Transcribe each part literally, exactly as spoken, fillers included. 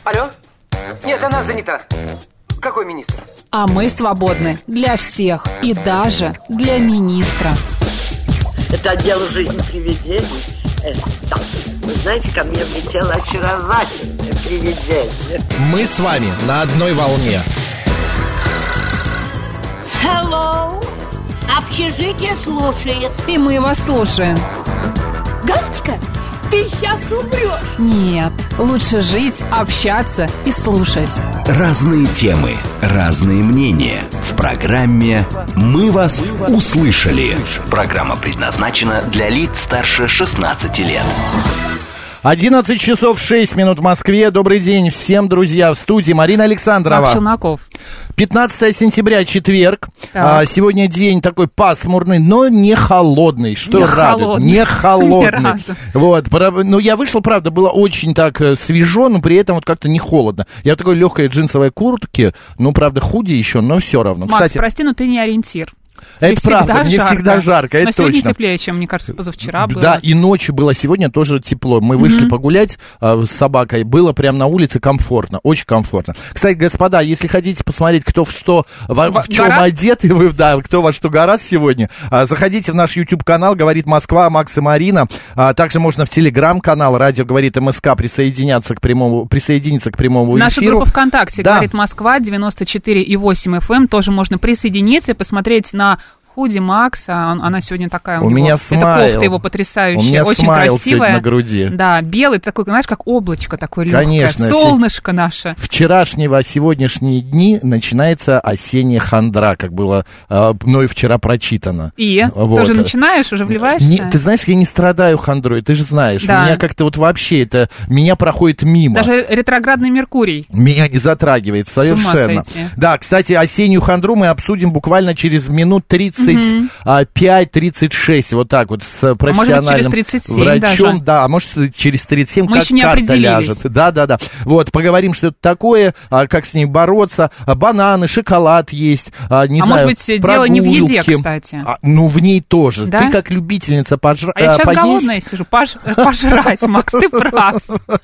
Алло? Нет, она занята. Какой министр? А мы свободны для всех и даже для министра. Это отдел «Жизнь привидений». Э, да. Вы знаете, ко мне влетело очаровательное привидение. Мы с вами на одной волне. Hello. Общежитие слушает. И мы вас слушаем. Галочка, ты сейчас умрешь. Нет, лучше жить, общаться и слушать. Разные темы, разные мнения. В программе «Мы вас услышали». Программа предназначена для лиц старше шестнадцати лет. одиннадцать часов шесть минут в Москве. Добрый день всем, друзья, в студии Марина Александрова. Марк Челноков. пятнадцатое сентября, четверг. А, сегодня день такой пасмурный, но не холодный. Что не радует? холодный. Не холодный. Ни Вот, ну, я вышел, правда, было очень так свежо, но при этом вот как-то не холодно. Я в такой легкой джинсовой куртке, ну, правда, худи еще, но все равно. Макс, Кстати, прости, но ты не ориентир. это правда, мне жарко. всегда жарко, это но сегодня точно. теплее, чем, мне кажется, позавчера было. Да, и ночью было, сегодня тоже тепло. Мы вышли mm-hmm. погулять э, с собакой, было прям на улице комфортно, очень комфортно. Кстати, господа, если хотите посмотреть, кто в что, в, в чем одет, и вы, да, кто во что гораст сегодня, э, заходите в наш YouTube-канал «Говорит Москва», Макс и Марина. А, также можно в Телеграм-канал «Радио говорит МСК» присоединяться к прямому, присоединиться к прямому Наша эфиру. группа ВКонтакте да. «Говорит Москва», девяносто четыре и восемь эф эм, тоже можно присоединиться и посмотреть на худи Макса, она сегодня такая, у, у него, меня это смайл. кофта его потрясающая, у меня очень смайл красивая. сегодня на груди. Да, белый, такой, знаешь, как облачко такое легкое, Конечно, солнышко все... наше. Вчерашнего, сегодняшние дни начинается осенняя хандра, как было э, мною вчера прочитано. И? Вот. Тоже начинаешь, уже вливаешься? Не, ты знаешь, я не страдаю хандрой, ты же знаешь. Да. У меня как-то вот вообще это, меня проходит мимо. Даже ретроградный Меркурий. Меня не затрагивает совершенно. Да, кстати, осеннюю хандру мы обсудим буквально через минут тридцать пять тридцать шесть, вот так вот, с профессиональным а может быть, через тридцать семь врачом. даже. Да, а может, через тридцать семь, мы как еще не карта ляжет. Да, да, да. Вот, поговорим, что это такое, как с ней бороться. Бананы, шоколад есть, не а знаю, может быть, прогулки. дело не в еде, кстати. А, ну, в ней тоже. Да? Ты как любительница пожрать. А я сейчас поесть... голодная сижу, пож... пожрать, Макс, ты прав.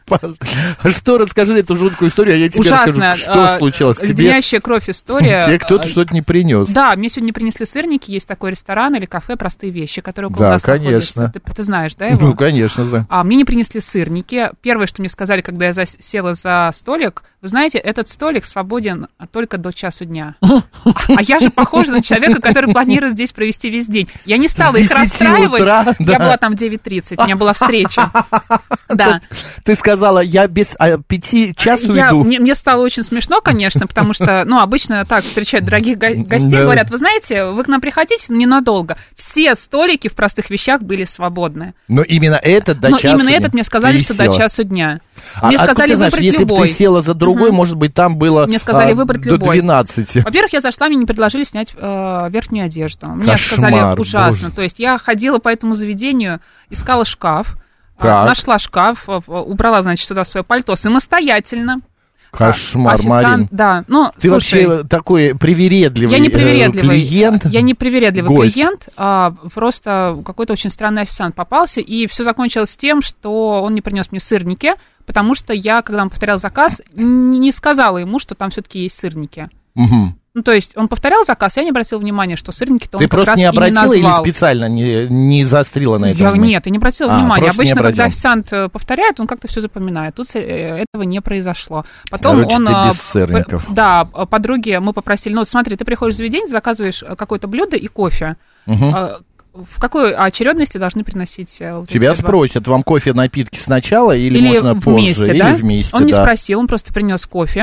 Что, расскажи эту жуткую историю, а я тебе Ужасно. расскажу, что случилось с тебе. Леденящая кровь история. Тебе кто-то что-то не принес. Да, мне сегодня принесли сырники, есть такой ресторан или кафе «Простые вещи», которые около да, нас конечно. находятся. Ты, ты знаешь, да, его? Ну, конечно, да. А мне не принесли сырники. Первое, что мне сказали, когда я зас... села за столик, вы знаете, этот столик свободен только до часу дня. А я же похожа на человека, который планирует здесь провести весь день. Я не стала их расстраивать. Утра, да. Я была там в девять тридцать, у меня была встреча. Да. Ты сказала, я без пяти часу я, иду. Мне, мне стало очень смешно, конечно, потому что, ну, обычно так встречают дорогих го- гостей, да. Говорят, вы знаете, вы к нам приходите, но ненадолго. Все столики в «Простых вещах» были свободны. Но именно этот до но часу именно этот мне сказали, что села. До часу дня. А, мне а сказали ты знаешь, выбрать если любой. бы ты села за другой, угу. может быть, там было мне сказали, а, выбрать до любой. двенадцати. Во-первых, я зашла, мне не предложили снять э, верхнюю одежду. Мне Кошмар, сказали, ужасно. Боже. То есть я ходила по этому заведению, искала шкаф, так. нашла шкаф, убрала, значит, туда свое пальто самостоятельно. Кошмар, официант, Марин. Да, ну, ты слушай, вообще такой привередливый, я не привередливый клиент. Я не привередливый гость. клиент, а просто какой-то очень странный официант попался, и все закончилось тем, что он не принес мне сырники, потому что я, когда он повторял заказ, не сказала ему, что там все-таки есть сырники. Угу. Ну, то есть он повторял заказ, я не обратила внимания, что сырники-то он ты как раз просто не и не обратила или назвал. специально не, не заострила на этом? Я, нет, я не обратила а, внимания. Обычно, не когда официант повторяет, он как-то все запоминает. Тут этого не произошло. Потом Короче, он... ты без сырников. Да, подруги мы попросили, ну, вот смотри, ты приходишь в заведение, заказываешь какое-то блюдо и кофе. Угу. В какой очередности должны приносить? Вот тебя спросят, вам кофе, напитки сначала или, или можно вместе, позже? Да? Или вместе, он не да. спросил, он просто принес кофе.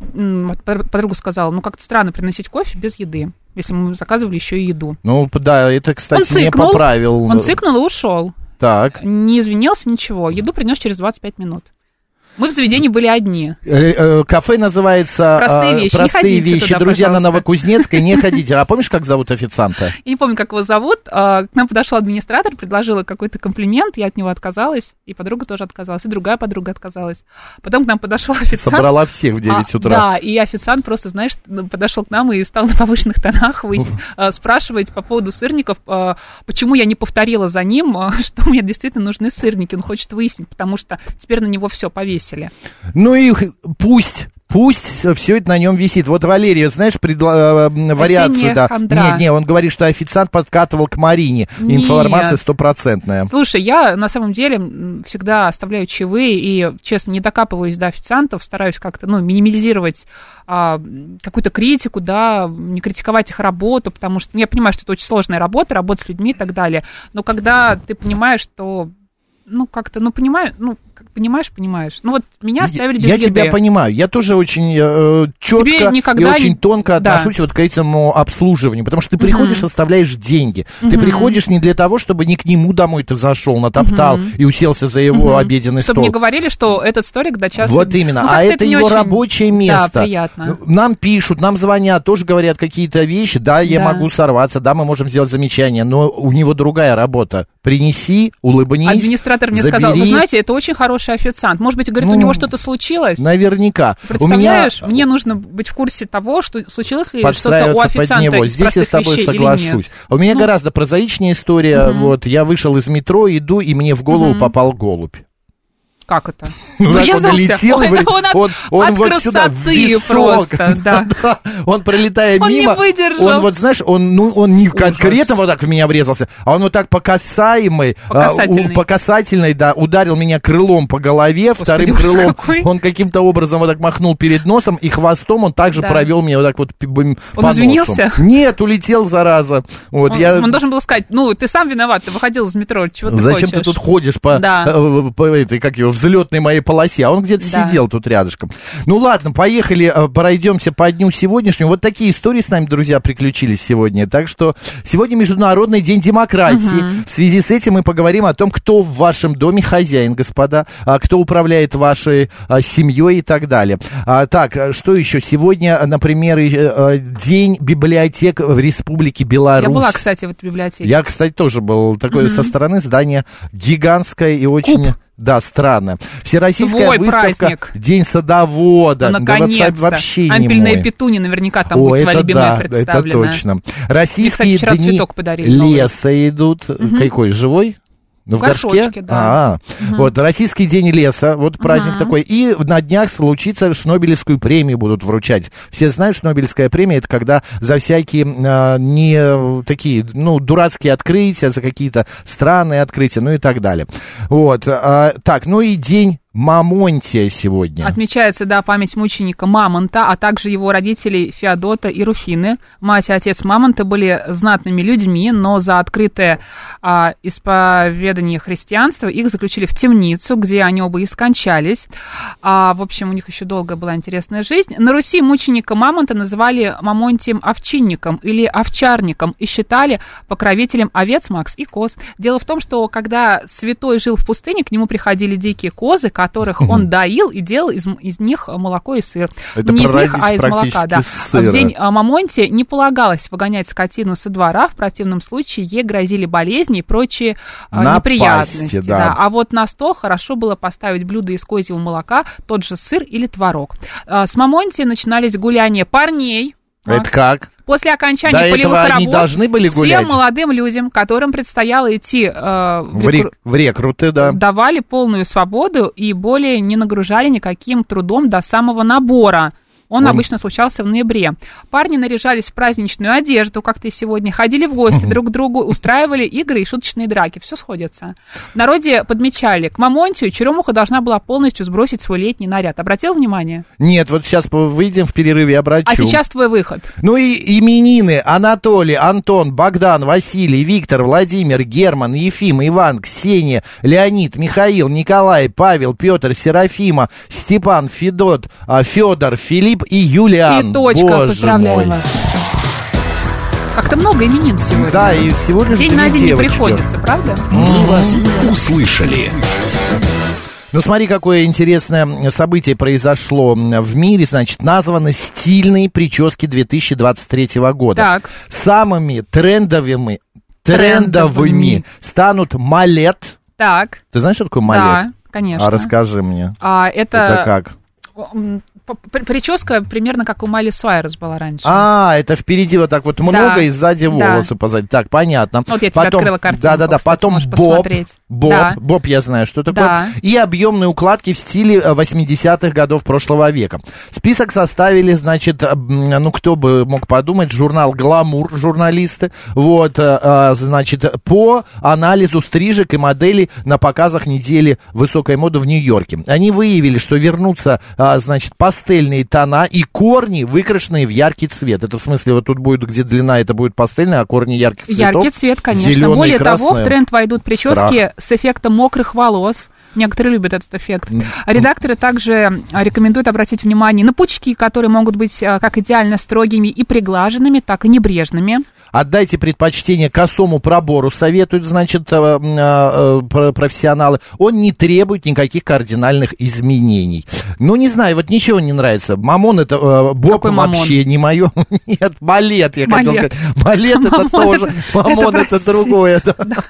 Подруга сказала, ну, как-то странно приносить кофе без еды, если мы заказывали еще и еду. Ну, да, это, кстати, он не поправил. Он цыкнул и ушел. Так. Не извинился, ничего. Еду принес через двадцать пять минут. Мы в заведении были одни. Кафе называется «Простые вещи». «Простые вещи». Туда, друзья, пожалуйста. на Новокузнецкой, не ходите. А помнишь, как зовут официанта? Я не помню, как его зовут. К нам подошел администратор, предложила какой-то комплимент, я от него отказалась, и подруга тоже отказалась, и другая подруга отказалась. Потом к нам подошел официант. Собрала всех в девять утра. А, да, и официант просто, знаешь, подошел к нам и стал на повышенных тонах спрашивать по поводу сырников, почему я не повторила за ним, что мне действительно нужны сырники. Он хочет выяснить, потому что теперь на него все повесили. повесили. Ну и пусть... Пусть все это на нем висит. Вот Валерия, знаешь, предла... вариацию, да. Хандра. Нет, нет, он говорит, что официант подкатывал к Марине. Нет. Информация стопроцентная. Слушай, я на самом деле всегда оставляю чаевые и, честно, не докапываюсь до официантов, стараюсь как-то, ну, минимизировать а, какую-то критику, да, не критиковать их работу, потому что ну, я понимаю, что это очень сложная работа, работа с людьми и так далее. Но когда ты понимаешь, что, ну, как-то, ну, понимаешь, ну, понимаешь, понимаешь. Ну вот меня оставили без я еды. Я тебя понимаю. Я тоже очень э, четко и очень не... тонко да. отношусь вот к этому обслуживанию, потому что ты приходишь, uh-huh. оставляешь деньги. Uh-huh. Ты приходишь не для того, чтобы не к нему домой ты зашел, натоптал uh-huh. и уселся за его uh-huh. обеденный чтобы стол. Чтобы не говорили, что этот столик до часа... Вот именно. Ну, а это, это его очень... рабочее место. Да, приятно. Нам пишут, нам звонят, тоже говорят какие-то вещи. Да, я да. могу сорваться, да, мы можем сделать замечание, но у него другая работа. Принеси, улыбнись, администратор мне забери. сказал, вы знаете, это очень хороший официант. Может быть, говорит, ну, у него что-то случилось? Наверняка. Представляешь, у меня... мне нужно быть в курсе того, что случилось ли что-то у официанта под него. Здесь я с тобой соглашусь. У меня ну... гораздо прозаичнее история. Угу. Вот, я вышел из метро, иду, и мне в голову угу. попал голубь. Как это? Ну, так он долетел, он, он, от, он, он от вот красоты сюда, в висок, просто, да. да. Он, пролетая он мимо, не выдержал. он вот, знаешь, он, ну, он не Ужас. конкретно вот так в меня врезался, а он вот так по касаемой, по касательной, а, у, по касательной, да, ударил меня крылом по голове, Господи, вторым крылом какой? Он каким-то образом вот так махнул перед носом, и хвостом он также да. провел меня вот так вот по Он носу. извинился? Нет, улетел, зараза. Вот, он, я... он должен был сказать, ну, ты сам виноват, ты выходил из метро, чего ты Зачем хочешь? ты тут ходишь по, да. по, по этой, как его, взлетной моей полосе? А он где-то да. сидел тут рядышком. Ну ладно, поехали, пройдемся по дню сегодняшнему. Вот такие истории с нами, друзья, приключились сегодня. Так что сегодня Международный день демократии. Угу. В связи с этим мы поговорим о том, кто в вашем доме хозяин, господа, кто управляет вашей семьей и так далее. Так, что еще? Сегодня, например, день библиотек в Республике Беларусь. Я была, кстати, в этой библиотеке. Я, кстати, тоже был. Такое угу. со стороны здание гигантское и очень... Куб. Да, странно. Всероссийская Твой выставка праздник. День садовода. Ну, наконец-то. Да, вообще не Ампельные мой. Петуни наверняка там О, будет твоя это любимая да, представлена. это точно. Российские Мне, кстати, дни подарили, леса идут. Угу. Какой, живой? Ну, в горшочке, горшке? да. А, угу. Вот, Российский день леса, вот праздник угу. такой. И на днях случится, Шнобелевскую премию будут вручать. Все знают, Шнобелевская премия, это когда за всякие а, не такие, ну, дурацкие открытия, за какие-то странные открытия, ну и так далее. Вот, а, так, ну и день Мамонтия сегодня. Отмечается, да, память мученика Мамонта, а также его родителей Феодота и Руфины. Мать и отец Мамонта были знатными людьми, но за открытое а, исповедание христианства их заключили в темницу, где они оба и скончались. А, в общем, у них еще долгая была интересная жизнь. На Руси мученика Мамонта называли Мамонтием-овчинником или овчарником и считали покровителем овец, макс и коз. Дело в том, что когда святой жил в пустыне, к нему приходили дикие козы, которых он доил и делал из, из них молоко и сыр. Это не из них, а из молока, да. Сыра. В день Мамонтия не полагалось выгонять скотину со двора, в противном случае ей грозили болезни и прочие Напасти, неприятности. Да. Да. А вот на стол хорошо было поставить блюдо из козьего молока, тот же сыр или творог. С Мамонтия начинались гуляния парней. Это как? После окончания До полевых этого работ они должны были гулять? всем молодым людям, которым предстояло идти э, в, в, рек, в рекруты, да. давали полную свободу и более не нагружали никаким трудом до самого набора. Он Ой. обычно случался в ноябре. Парни наряжались в праздничную одежду, как ты сегодня, ходили в гости друг к другу, устраивали игры и шуточные драки. Все сходится. В народе подмечали, к Мамонтию черемуха должна была полностью сбросить свой летний наряд. Обратил внимание? Нет, вот сейчас выйдем в перерыве, обращу. А сейчас твой выход. Ну и именины: Анатолий, Антон, Богдан, Василий, Виктор, Владимир, Герман, Ефим, Иван, Ксения, Леонид, Михаил, Николай, Павел, Петр, Серафима, Степан, Федот, Федор, Филипп и Юлиан. И точка, Боже поздравляю мой. вас. Как-то много именин сегодня. Да, и сегодня же день на день не девочки. приходится, правда? Мы вас услышали. Ну, смотри, какое интересное событие произошло в мире. Значит, названы стильные прически две тысячи двадцать третьего года. Так. Самыми трендовыми, трендовыми, Трендовыми. станут малет. Так. Ты знаешь, что такое малет? Да, конечно. А расскажи мне. А, это... Это как? Прическа примерно как у Майли Суайрес была раньше. А, это впереди вот так вот много, да, и сзади да. волосы позади. Так, понятно. Вот я тебе потом, открыла картинку. Да-да-да, Кстати, потом Боб, Боб, да. Боб, я знаю, что такое. Да. И объемные укладки в стиле восьмидесятых годов прошлого века. Список составили, значит, ну, кто бы мог подумать, журнал «Гламур», журналисты, вот, значит, по анализу стрижек и моделей на показах недели высокой моды в Нью-Йорке. Они выявили, что вернутся, значит, пастельные тона и корни, выкрашенные в яркий цвет. Это в смысле, вот тут будет, где длина, это будет пастельная, а корни ярких цветов. Яркий цвет, конечно. Зеленый, Более красный. того, в тренд войдут прически Страх. с эффектом мокрых волос. Некоторые любят этот эффект. Редакторы также рекомендуют обратить внимание на пучки, которые могут быть как идеально строгими и приглаженными, так и небрежными. Отдайте предпочтение косому пробору, советуют, значит, профессионалы. Он не требует никаких кардинальных изменений. Ну, не знаю, вот ничего не нравится. Мамон это, Боб Какой вообще мамон? не мое. Нет, балет, я Малет. хотел сказать. Балет это тоже, мамон это другое.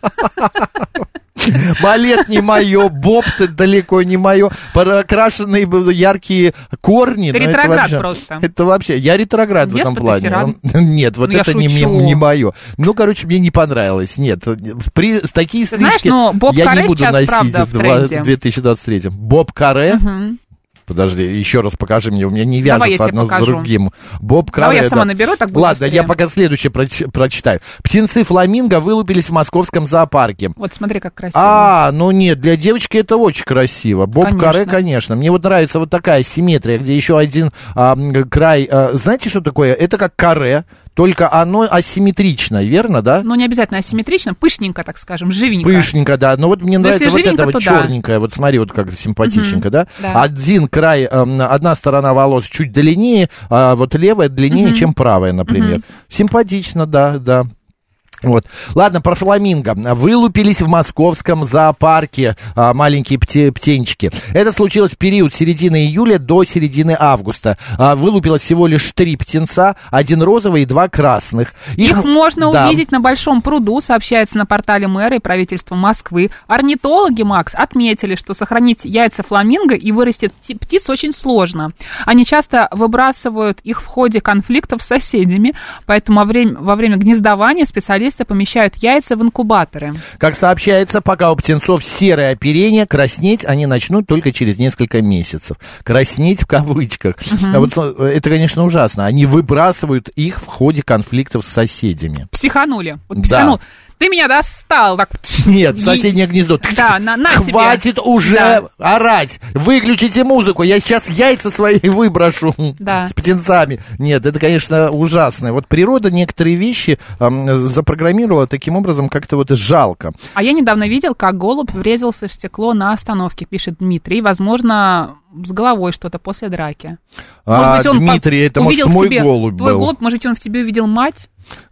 Балет не мое, Боб-то далеко не мое. Прокрашенные яркие корни. Ты ну, ретроград это вообще, просто. Это вообще, я ретроград в этом плане. Тиран. Нет, вот Ну, это не, не мое. Ну, короче, мне не понравилось. Нет, при, такие Ты стрижки знаешь, но Боб я Каре не буду сейчас, носить правда, в тренде. в две тысячи двадцать третьем. Боб Каре? Угу. Подожди, еще раз покажи мне, у меня не Давай вяжется я тебе одно покажу. с другим. Боб Каре, Давай я сама да. наберу, так будет Ладно, быстрее. я пока следующее проч- прочитаю. Птенцы фламинго вылупились в московском зоопарке. Вот смотри, как красиво. А, ну нет, для девочки это очень красиво. Боб Конечно. Каре, конечно. Мне вот нравится вот такая симметрия, где еще один а, край. А, знаете, что такое? Это как каре, только оно асимметрично, верно, да? Ну, не обязательно асимметрично, пышненько, так скажем, живенько. Пышненько, да. Но вот мне Но нравится если вот это живенько, вот то да. черненькое. Вот смотри, вот как симпатичненько, Мгм. да? Да. Один край, э, одна сторона волос чуть длиннее, а вот левая длиннее, Мгм. чем правая, например. Мгм. Симпатично, да, да. Вот. Ладно, про фламинго. Вылупились в московском зоопарке а, маленькие пте- птенчики. Это случилось в период с середины июля до середины августа. А, вылупилось всего лишь три птенца, один розовый и два красных. Их можно да. увидеть на Большом пруду, сообщается на портале мэра и правительства Москвы. Орнитологи, Макс, отметили, что сохранить яйца фламинго и вырастить пти- птиц очень сложно. Они часто выбрасывают их в ходе конфликтов с соседями, поэтому во время, во время гнездования специалисты помещают яйца в инкубаторы. Как сообщается, пока у птенцов серое оперение, краснеть они начнут только через несколько месяцев. Краснеть в кавычках. Угу. А вот, это, конечно, ужасно. Они выбрасывают их в ходе конфликтов с соседями. Психанули. Вот Да. психанул. Ты меня достал. Так. Нет, в соседнее гнездо. Да, на, на тебе. Хватит уже Да. орать. Выключите музыку. Я сейчас яйца свои выброшу Да. с птенцами. Нет, это, конечно, ужасно. Вот природа некоторые вещи эм, запрограммировала таким образом, как-то вот жалко. А я недавно видел, как голубь врезался в стекло на остановке, пишет Дмитрий. Возможно, с головой что-то после драки. А, Может быть, он Дмитрий, по- это, может, увидел в мой тебе, голубь твой был. голубь, может быть, он в тебе увидел мать?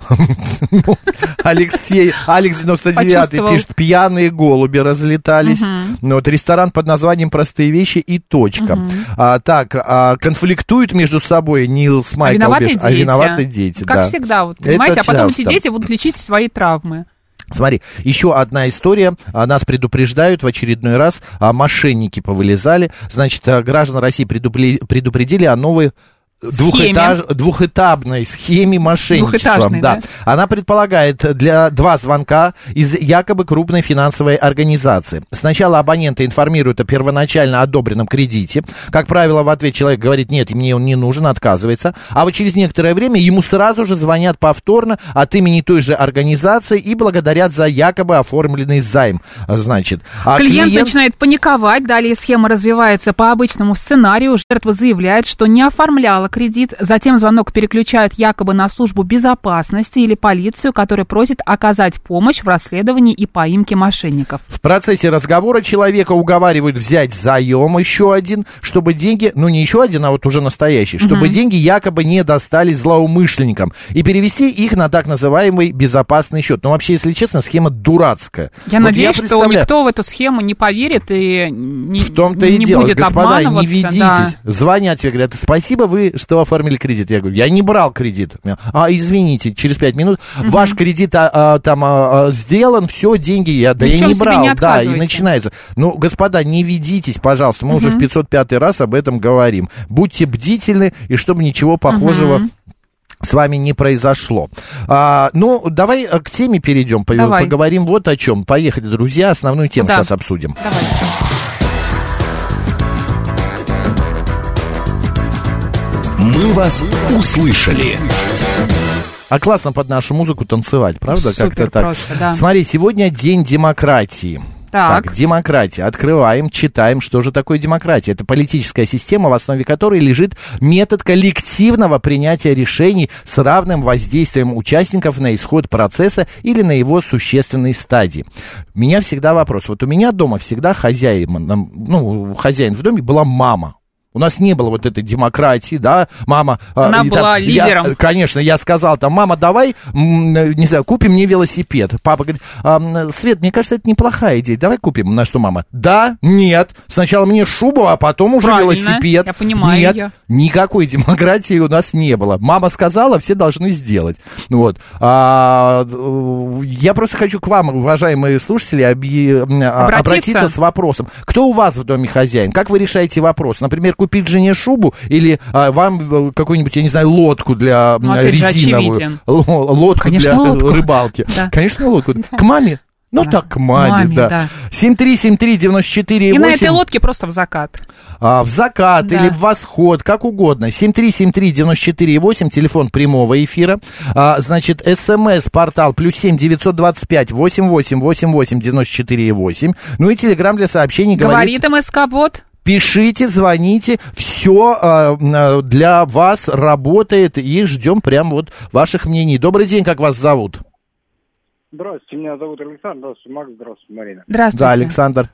Алексей, Алекс девяносто девятый Почувствовал. пишет, пьяные голуби разлетались. Мгм. Ну, вот ресторан под названием «Простые вещи» и точка. Мгм. А, так, а, конфликтуют между собой Нил с А Майкл виноваты Беш, дети. а виноваты дети, Как да. всегда, вот, Это понимаете, а потом эти часто. дети будут лечить свои травмы. Смотри, еще одна история. А, Нас предупреждают в очередной раз. а, Мошенники повылезали. Значит, а, граждан России предупли- предупредили о новой двухэтаж, двухэтапной схеме мошенничества. Двухэтажной, да? Она предполагает для два звонка из якобы крупной финансовой организации. Сначала абонента информируют о первоначально одобренном кредите. Как правило, в ответ человек говорит: нет, мне он не нужен, отказывается. А вот через некоторое время ему сразу же звонят повторно от имени той же организации и благодарят за якобы оформленный займ. Значит, а Клиент, клиент... начинает паниковать, далее схема развивается по обычному сценарию. Жертва заявляет, что не оформляла кредит, затем звонок переключают якобы на службу безопасности или полицию, которая просит оказать помощь в расследовании и поимке мошенников. В процессе разговора человека уговаривают взять заем еще один, чтобы деньги, ну не еще один, а вот уже настоящий, чтобы Мгм. деньги якобы не достались злоумышленникам, и перевести их на так называемый безопасный счет. Но вообще, если честно, схема дурацкая. Я Вот надеюсь, что представляю- никто в эту схему не поверит и не, В том-то и не дело, будет господа, не обманываться. ведитесь. Да. Звонят тебе, говорят: спасибо, вы что оформили кредит. Я говорю, я не брал кредит. А, извините, через пять минут угу. ваш кредит а, а, там а, сделан, все, деньги я, да я не брал. Не да, и начинается. Ну, господа, не ведитесь, пожалуйста, мы угу. уже в пятьсот пятый раз об этом говорим. Будьте бдительны, и чтобы ничего похожего... Угу. с вами не произошло. А, ну, давай к теме перейдем, давай. Поговорим вот о чем. Поехали, друзья, основную тему да. сейчас обсудим. Давай. Мы вас услышали. А классно под нашу музыку танцевать, правда? Супер как-то так. Просто, да. Смотри, сегодня день демократии. Так. так, демократия. Открываем, читаем, что же такое демократия. Это политическая система, в основе которой лежит метод коллективного принятия решений с равным воздействием участников на исход процесса или на его существенной стадии. У меня всегда вопрос. Вот у меня дома всегда хозяин, ну, хозяин в доме была мама. У нас не было вот этой демократии, да, мама... Она и, была там, лидером. Я, конечно, я сказал там, мама, давай, не знаю, купим мне велосипед. Папа говорит, а, Свет, мне кажется, это неплохая идея, давай купим. На что мама? Да, нет, сначала мне шубу, а потом уже правильно, велосипед. Я понимаю нет, ее. Никакой демократии у нас не было. Мама сказала, все должны сделать. Вот. А, я просто хочу к вам, уважаемые слушатели, оби... обратиться. обратиться с вопросом. Кто у вас в доме хозяин? Как вы решаете вопрос? Например, купить жене шубу или а, вам какую-нибудь, я не знаю, лодку для ну, резиновую, лодку Конечно, для лодку. рыбалки. Да. Конечно, лодку. К маме? Ну, да. так, к маме, маме да. да. семь три семь три девяносто четыре восемь. И на этой лодке просто в закат. А, в закат да. или в восход, как угодно. семь три семь три девяносто четыре восемь, телефон прямого эфира. А, значит, смс-портал плюс семь девятьсот двадцать пять восемь восемь восемь восемь девяносто четыре восемь. Ну и телеграм для сообщений говорит... Говорит МСК-бот. Пишите, звоните, все э, для вас работает, и ждем прям вот ваших мнений. Добрый день, как вас зовут? Здравствуйте, меня зовут Александр, здравствуйте, Макс, здравствуйте, Марина. Здравствуйте. Да, Александр.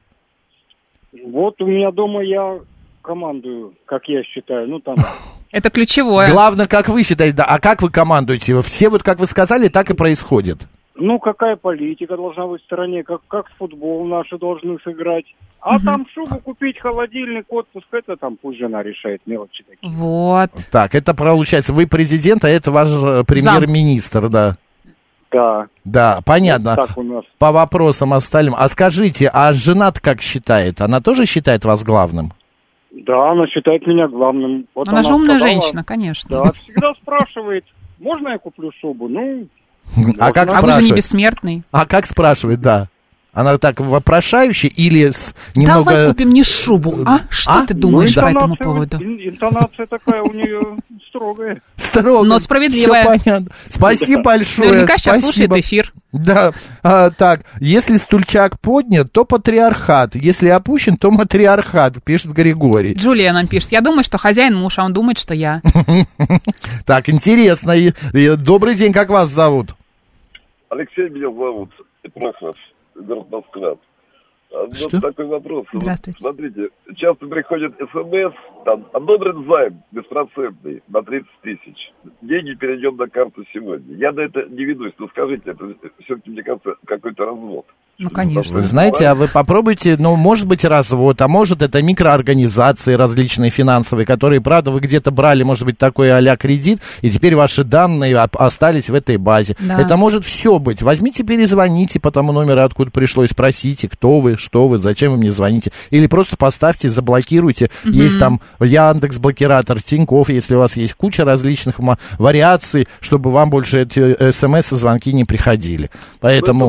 Вот у меня дома я командую, как я считаю, ну там... Это ключевое. Главное, как вы считаете, да, а как вы командуете? Все вот, как вы сказали, так и происходит. Ну, какая политика должна быть в стране, как, как футбол наши должны сыграть. А угу. там шубу купить, холодильник, отпуск, это там пусть жена решает, мелочи такие. Вот. Так, это получается, вы президент, а это ваш премьер-министр, да? Да. Да, понятно. Вот так у нас. По вопросам остальным. А скажите, а жена-то как считает? Она тоже считает вас главным? Да, она считает меня главным. Вот она, она же умная сказала, женщина, конечно. Да, всегда спрашивает, можно я куплю шубу? Ну... А как спрашивает? А вы же не бессмертный. А как спрашивает, да? Она так вопрошающе или с немного... Давай купим мне шубу, а? Что а? ты думаешь ну, по этому поводу? Интонация такая у нее строгая. Строгая. Но справедливая. Все понятно. Спасибо большое. Наверняка Спасибо. сейчас слушает эфир. Да. А, так, если стульчак поднят, то патриархат. Если опущен, то матриархат, пишет Григорий. Джулия нам пишет. Я думаю, что хозяин муж, а он думает, что я. Так, интересно. Добрый день, как вас зовут? Алексей меня зовут. Прохор. Город Москва. Что? Вот такой вопрос. Здравствуйте. Вот, смотрите, часто приходит смс, там, одобрен займ беспроцентный на тридцать тысяч. Деньги перейдем на карту сегодня. Я на это не ведусь, но скажите, это все-таки, мне кажется, какой-то развод. Ну, конечно. Вы знаете, а вы попробуйте, ну, может быть, развод, а может, это микроорганизации различные финансовые, которые, правда, вы где-то брали, может быть, такой а-ля кредит, и теперь ваши данные остались в этой базе. Да. Это может все быть. Возьмите, перезвоните по тому номеру, откуда пришло, и спросите, кто вы, что вы, зачем вы мне звоните. Или просто поставьте, заблокируйте. Угу. Есть там Яндекс.Блокиратор, Тинькофф, если у вас есть куча различных вариаций, чтобы вам больше эти смс и звонки не приходили. Поэтому...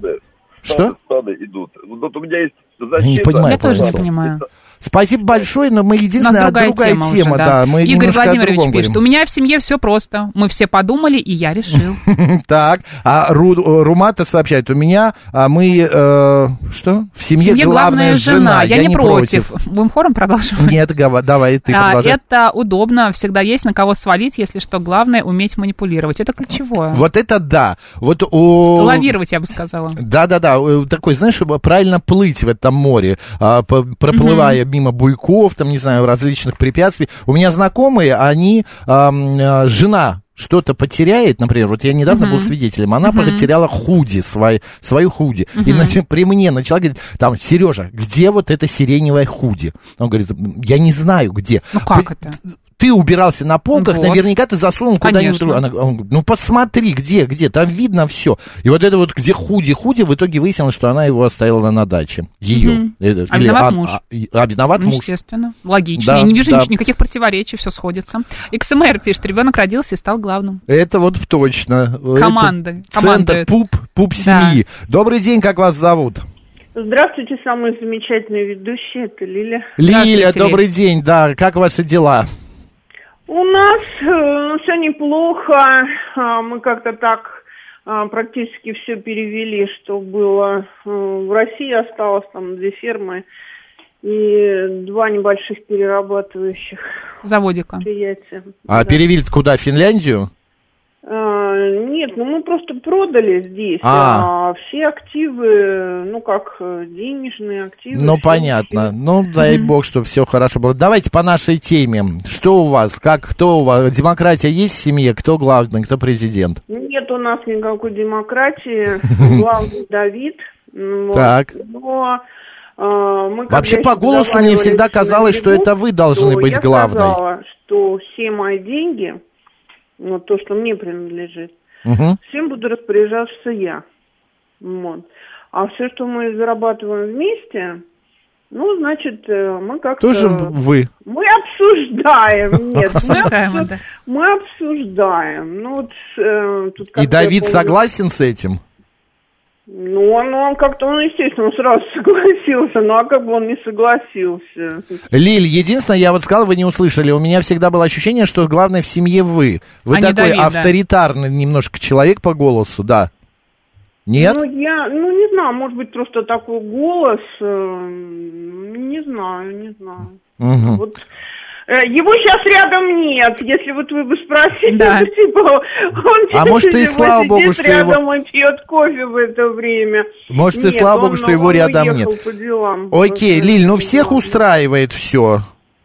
Что? Идут. Вот у меня есть защита. Я не понимаю, Я тоже не понимаю. Спасибо большое, но мы единственная другая, другая тема, тема уже, да. да. Мы Игорь Владимирович пишет, говорим. у меня в семье все просто. Мы все подумали, и я решил. Так, а Румата сообщает, у меня, а мы, э, что? В семье главная жена. Я не против. Будем хором продолжать? Нет, давай, ты продолжай. Это удобно, всегда есть на кого свалить, если что. Главное, уметь манипулировать. Это ключевое. Вот это да. Вот у... Лавировать, я бы сказала. Да-да-да, такой, знаешь, правильно плыть в этом море, проплывая мимо буйков, там, не знаю, различных препятствий. У меня знакомые, они, э, жена что-то потеряет, например, вот я недавно uh-huh. был свидетелем, она uh-huh. потеряла худи, свой, свою худи, uh-huh. и на, при мне начала говорить, там, Сережа, где вот это сиреневое худи? Он говорит, я не знаю, где. Ну как это? ты убирался на полках, Вот. наверняка ты засунул куда-нибудь. Конечно. Она, он говорит, ну посмотри, где, где, там видно все. И вот это вот, где худи-худи, в итоге выяснилось, что она его оставила на даче. Ее. Мгм. Это, А или виноват а- муж. А, а виноват Ну, муж. естественно. Логично. Да, Я не вижу да. нич- никаких противоречий, все сходится. икс эм эр пишет, ребенок родился и стал главным. Это вот точно. Команда. Это Команда центр это. пуп, пуп Да. семьи. Добрый день, как вас зовут? Здравствуйте, самые замечательные ведущие, это Лиля. Лиля, Здравствуйте, добрый день, да, как ваши дела? У нас э, ну, все неплохо, А, мы как-то так а, практически все перевели, что было. Э, В России осталось там две фермы и два небольших перерабатывающих Заводика. предприятия. А Да. перевели куда, в Финляндию? А, Нет, ну мы просто продали здесь, А. а все активы, ну как э, денежные активы. Ну, всё понятно. ушли. Ну, дай бог, чтобы все хорошо было. Давайте по нашей теме. Что у вас? Как, кто у вас? Демократия есть в семье? Кто главный, кто президент? Нет у нас никакой демократии, главный Давид. Вот. Так. Но э, мы когда Вообще, по еще голосу мне всегда договаривались казалось, на что берегу, это вы должны то быть я главной. сказала, что все мои деньги, ну, то, что мне принадлежит, Мгм. всем буду распоряжаться я. Вот. А все, что мы зарабатываем вместе, ну, значит, э, мы как-то... Тоже вы. Мы обсуждаем, нет, мы, Обсуждаем, обсу- да. мы обсуждаем. Ну, вот, э, тут И как-то Давид я помню- согласен с этим? Ну, он, он как-то, он, естественно, он сразу согласился, ну, а как бы он не согласился? Лиль, единственное, я вот сказал, вы не услышали, у меня всегда было ощущение, что главное в семье вы. Вы А не такой Давид, да. авторитарный немножко человек по голосу, да? Нет? Ну, я, ну, не знаю, может быть, просто такой голос, э, не знаю, не знаю. Мгм. Вот. Э, Его сейчас рядом нет, если вот вы бы спросили, Да. то, типа, он А может, и сидит слава богу, что его- рядом и пьет кофе в это время. Может, и Нет, слава он- богу, что его он рядом уехал нет. по делам. Окей, Просто Лиль, ну по всех делам. устраивает все.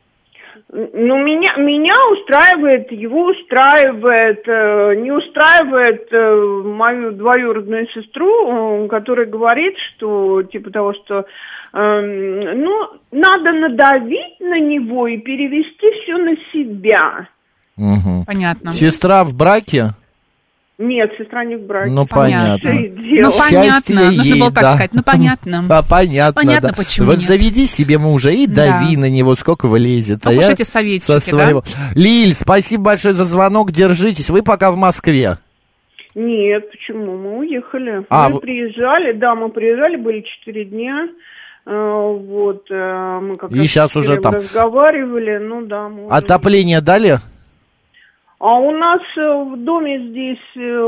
Ну, меня, меня устраивает, его устраивает, э, не устраивает э, мою двоюродную сестру, э, которая говорит, что, типа того, что, э, ну, надо надавить на него и перевести все на себя. Мгм. Понятно. Сестра в браке? Нет, сестра не в браке. Ну, Понятно. понятно. Всё и дело. Ну, понятно. Счастье Нужно ей, было так да. сказать. Ну, понятно. Да, понятно. Понятно, да. почему Вот нет. заведи себе мужа и Да. дави на него, сколько влезет. Ну, а уж я эти советчики, со своего. Лиль, спасибо большое за звонок, держитесь. Вы пока в Москве. Нет, почему? Мы уехали. А, мы вы- приезжали, да, мы приезжали, были четыре дня. э, Вот, э, мы как И раз щас с уже Кириллом там. разговаривали, ну да. Мы уже- Отопление дали? А у нас э, в доме здесь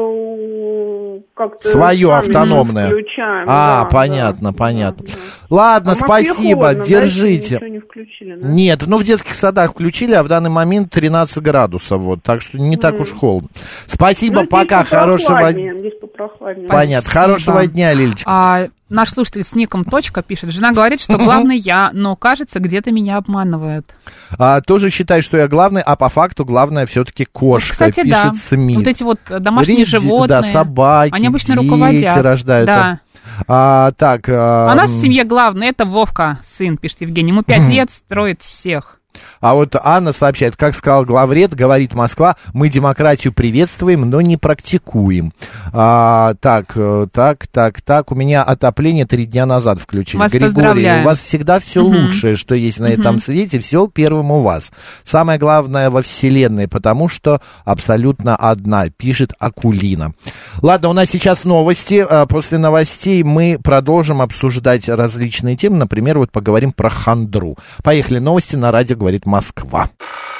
э, как-то... Свое, сами автономное. включаем, А, да, понятно, да, понятно. да, да. Ладно, А в Москве спасибо, холодно, да, держите. ничего не включили, да? Нет, ну в детских садах включили, а в данный момент тринадцать градусов, вот, так что не так уж холодно. Спасибо, Ну, здесь пока, хорошего попрохладнее, здесь попрохладнее. Понятно, Спасибо. хорошего дня, Лилечка. А, наш слушатель с ником точка пишет, жена говорит, что главный я, но кажется, где-то меня обманывают. А, тоже считает, что я главный, а по факту главное все-таки кошка, Кстати, пишет да. СМИ. Вот эти вот домашние Риди- животные. Да, собаки, Они обычно дети руководят. рождаются. Да. А, так, А у нас в семье главный, это Вовка, сын, пишет Евгений. Ему пять лет, строит всех. А вот Анна сообщает, как сказал главред, говорит Москва, мы демократию приветствуем, но не практикуем. А, так, э, так, так, так, у меня отопление три дня назад включили. Вас Григорий, поздравляем. у вас всегда все Мгм. лучшее, что есть на этом Мгм. свете, все первым у вас. Самое главное во вселенной, потому что абсолютно одна, пишет Акулина. Ладно, у нас сейчас новости. А после новостей мы продолжим обсуждать различные темы. Например, вот поговорим про хандру. Поехали, новости на радио «Говорит Москва».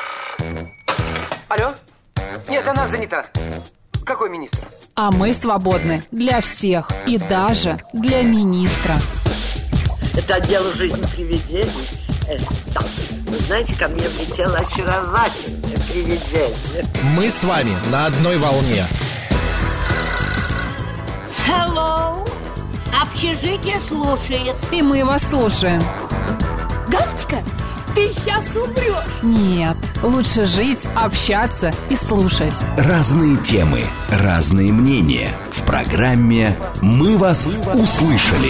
Алло? Нет, она занята. Какой министр? А мы свободны для всех и даже для министра. Это дело жизни привидений. Э, да. Вы знаете, ко мне влетело очаровательное привидение. Мы с вами на одной волне. Hello. Общежитие слушает. И мы вас слушаем. Галочка, ты сейчас умрешь. Нет, лучше жить, общаться и слушать. Разные темы, разные мнения. В программе «Мы вас услышали».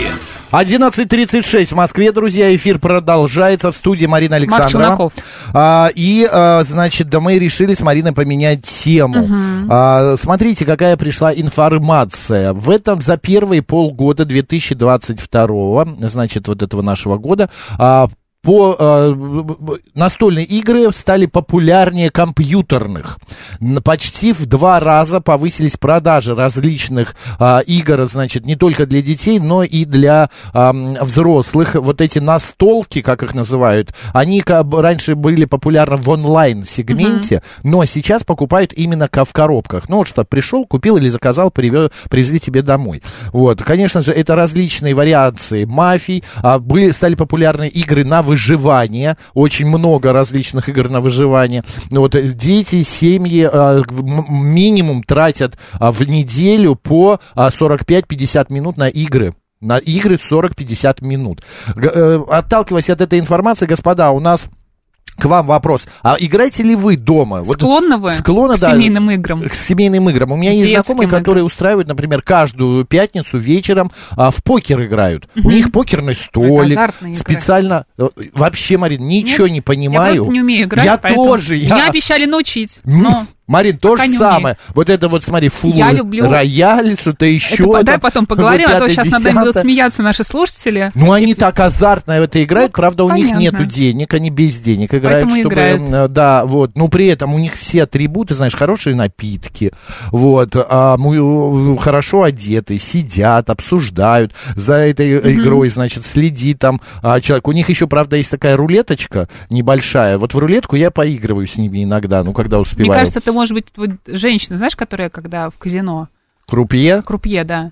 одиннадцать тридцать шесть в Москве, друзья, эфир продолжается. В студии Марина Александрова. А, и, а, значит, да мы решили с Мариной поменять тему. Угу. А, смотрите, какая пришла информация. В этом за первые полгода две тысячи двадцать второго, значит, вот этого нашего года, а, по, э, настольные игры стали популярнее компьютерных. Почти в два раза повысились продажи различных э, игр, значит, не только для детей, но и для э, взрослых. Вот эти настолки, как их называют, они как бы раньше были популярны в онлайн-сегменте, uh-huh. но сейчас покупают именно в коробках. Ну вот что, пришел, купил или заказал, привез, привезли тебе домой. Вот, конечно же, это различные вариации мафий. А, были, стали популярны игры на выживание, очень много различных игр на выживание. Вот дети, семьи а, минимум тратят а, в неделю по а, сорок пять - пятьдесят минут на игры. На игры сорок-пятьдесят минут. Г- отталкиваясь от этой информации, господа, у нас к вам вопрос. А играете ли вы дома? Склонны вы Склонны, к да, семейным играм? К семейным играм. У меня есть знакомые, играм. которые устраивают, например, каждую пятницу вечером а, в покер играют. Угу. У них покерный столик. Специально. Игры. Вообще, Марин, ничего Нет, не понимаю. Я просто не умею играть. Я тоже. Я... Меня обещали научить, но... Марин, то же самое. Вот это вот, смотри, фул люблю... рояль, что-то еще. Это, там, дай потом поговорим, пятое, а то сейчас десятое. надо будут смеяться наши слушатели. Ну, они так азартно в это играют, ну, правда, у понятно. них нету денег, они без денег играют, Поэтому чтобы... играют. Да, вот, но при этом у них все атрибуты, знаешь, хорошие напитки, вот, а, хорошо одеты, сидят, обсуждают за этой mm-hmm. игрой, значит, следит там а, человек. У них еще, правда, есть такая рулеточка небольшая, вот в рулетку я поигрываю с ними иногда, ну, когда успеваю. Мне кажется, это может быть... Женщина, знаешь, которая, когда в казино... Крупье? Крупье, да.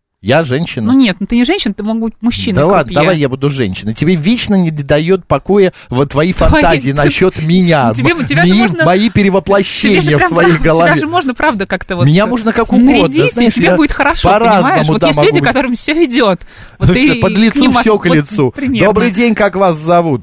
Я женщина. Ну нет, ну ты не женщина, ты мог быть мужчиной. Да крупье. ладно, давай я буду женщиной. Тебе вечно не дает покоя вот твои фантазии твои... насчет меня. Тебе, тебя Мои, можно... мои перевоплощения в твоей прям, голове. Тебя же можно, правда, как-то вот... Меня можно как угодно. Нарядить, знаешь, и тебе будет хорошо, понимаешь? Вот есть люди, быть. которым все идет. Вот все, под лицу ним... все к лицу. Вот, добрый день, как вас зовут?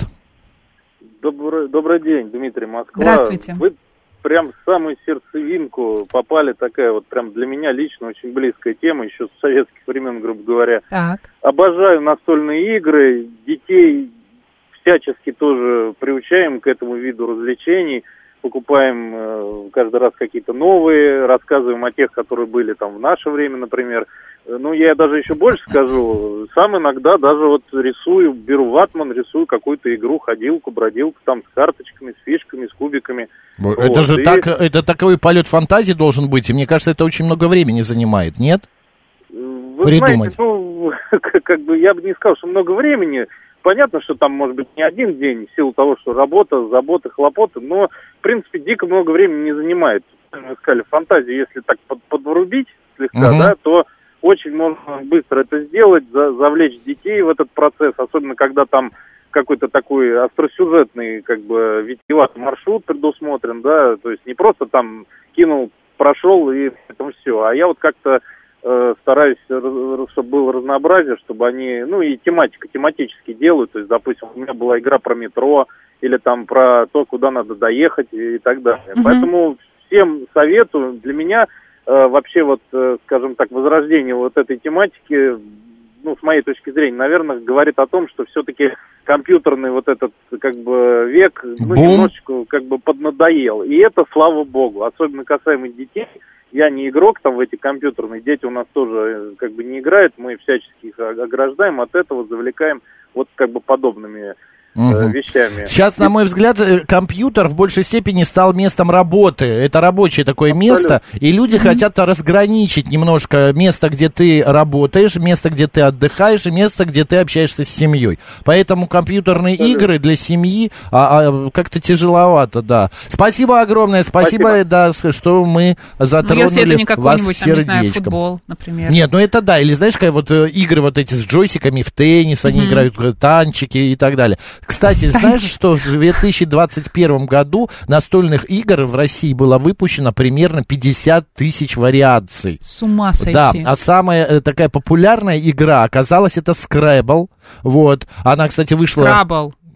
Добрый, добрый день, Дмитрий, Москва. Здравствуйте. Вы прям в самую сердцевинку попали, такая вот прям для меня лично очень близкая тема, еще с советских времен, грубо говоря. Так. Обожаю настольные игры, детей всячески тоже приучаем к этому виду развлечений, покупаем э, каждый раз какие-то новые, рассказываем о тех, которые были там в наше время, например. Ну, я даже еще больше скажу, сам иногда даже вот рисую, беру ватман, рисую какую-то игру, ходилку, бродилку, там с карточками, с фишками, с кубиками. Это вот. же И... так, это такой полет фантазии должен быть, и мне кажется, это очень много времени занимает, нет? Вы Придумать. знаете, ну, как бы я бы не сказал, что много времени. Понятно, что там может быть не один день, в силу того, что работа, заботы, хлопоты, но, в принципе, дико много времени не занимает. Вы сказали, фантазию, если так под, подврубить слегка, угу. да, то очень можно быстро это сделать, за, завлечь детей в этот процесс, особенно когда там какой-то такой остросюжетный, как бы, витиеватый маршрут предусмотрен, да, то есть не просто там кинул, прошел и это все, а я вот как-то э, стараюсь, чтобы было разнообразие, чтобы они, ну и тематика, тематически делают, то есть, допустим, у меня была игра про метро, или там про то, куда надо доехать и так далее, mm-hmm. поэтому всем советую, для меня вообще вот, скажем так, возрождение вот этой тематики, ну, с моей точки зрения, наверное, говорит о том, что все-таки компьютерный вот этот, как бы, век, ну, Бум. немножечко, как бы, поднадоел. И это, слава богу, особенно касаемо детей. Я не игрок там в эти компьютерные, дети у нас тоже, как бы, не играют, мы всячески их ограждаем от этого, завлекаем вот, как бы, подобными Угу. вещами. Сейчас, на мой взгляд, компьютер в большей степени стал местом работы. Это рабочее такое Абсолютно. место, и люди mm-hmm. хотят разграничить немножко место, где ты работаешь, место, где ты отдыхаешь, и место, где ты общаешься с семьей. Поэтому компьютерные Абсолютно. игры для семьи а, а, как-то тяжеловато, да. Спасибо огромное, спасибо, спасибо. Да, что мы затронули ну, если это не вас там, сердечком. Не знаю, футбол, например. Нет, ну это да, или знаешь, как вот игры вот эти с джойстиками в теннис, они mm-hmm. играют танчики и так далее. Кстати, знаешь, что в две тысячи двадцать первом году настольных игр в России было выпущено примерно пятьдесят тысяч вариаций. С ума сойти. Да, а самая такая популярная игра оказалась это Scrabble. Вот, она, кстати, вышла... Scrabble.